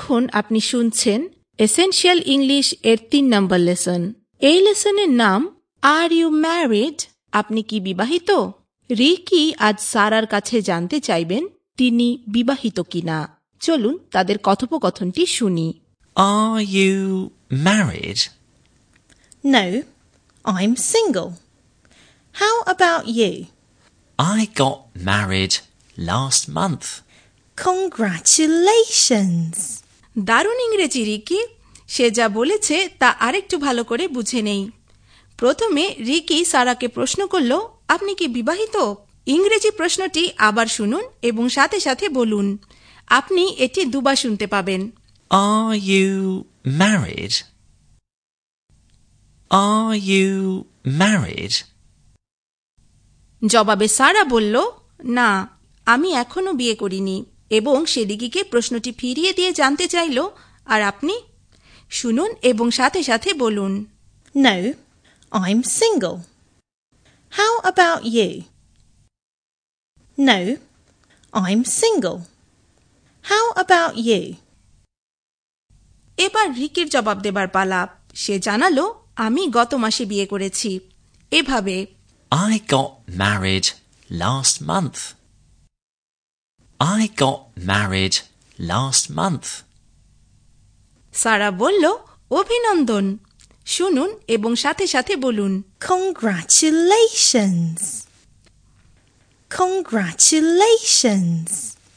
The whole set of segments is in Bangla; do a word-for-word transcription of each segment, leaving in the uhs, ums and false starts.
এখন আপনি শুনছেন এসেনশিয়াল ইংলিশ এর তিন নম্বর লেসন। এই লেসনের নাম আর ইউ ম্যারিড? আপনি কি বিবাহিত? রিকি আজ সারার কাছে জানতে চাইবেন তিনি বিবাহিত কিনা। চলুন তাদের কথোপকথনটি শুনি। Are you married? No, I'm single. How about you? I got married last month. Congratulations! দারুণ ইংরেজি রিকি। সে যা বলেছে তা আরেকটু ভালো করে বুঝে নেই। প্রথমে রিকি সারাকে প্রশ্ন করল, আপনি কি বিবাহিত? ইংরেজি প্রশ্নটি আবার শুনুন এবং সাথে সাথে বলুন। আপনি এটি দুবার শুনতে পাবেন। Are you married? Are you married? জবাবে সারা বলল, না, আমি এখনো বিয়ে করিনি, এবং সে রিকিকে প্রশ্নটি ফিরিয়ে দিয়ে জানতে চাইল, আর আপনি? শুনুন এবং সাথে সাথে বলুন। No, I'm single. How about you? No, I'm single. How about you? এবার রিকির জবাব দেবার পালা। সে জানালো, আমি গত মাসে বিয়ে করেছি। এভাবে, I got married last month. I got married last month. সারা বলল, অভিনন্দন। শুনুন এবং সাথে সাথে বলুন। Congratulations! Congratulations!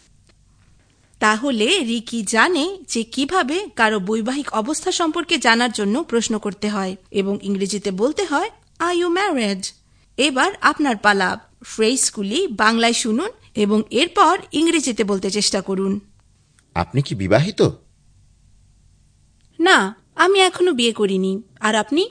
তাহলে রিকি জানে যে কিভাবে কারো বৈবাহিক অবস্থা সম্পর্কে জানার জন্য প্রশ্ন করতে হয় এবং ইংরেজিতে বলতে হয় আর ইউ ম্যারিড। এবার আপনার পালা। ফ্রেজগুলি বাংলায় শুনুন এবং এরপর ইংরেজিতে বলতে চেষ্টা করুন। আপনি কি বিবাহিত? না, আমি এখনো বিয়ে করিনি। আর আপনি?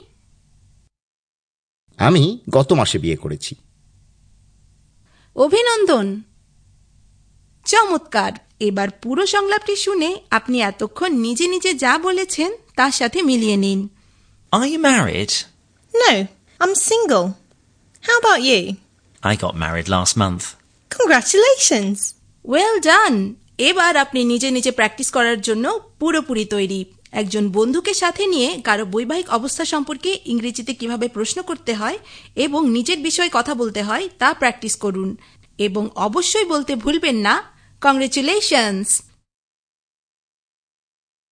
আমি গত মাসে বিয়ে করেছি। অভিনন্দন। চমৎকার। এবার পুরো সংলাপটি শুনে আপনি এতক্ষণ নিজে নিজে যা বলেছেন তার সাথে মিলিয়ে নিন। Are you married? No, I'm single. How about you? I got married last month. Congratulations! Well done. এবার আপনি নিজে নিজে প্র্যাকটিস করার জন্য পুরোপুরি তৈরি। একজন বন্ধুকে সাথে নিয়ে কারো বৈবাহিক অবস্থা সম্পর্কে ইংরেজিতে কিভাবে প্রশ্ন করতে হয় এবং নিজের বিষয়ে কথা বলতে হয় তা প্র্যাকটিস করুন এবং অবশ্যই বলতে ভুলবেন না, কংগ্রেচুলেশনস।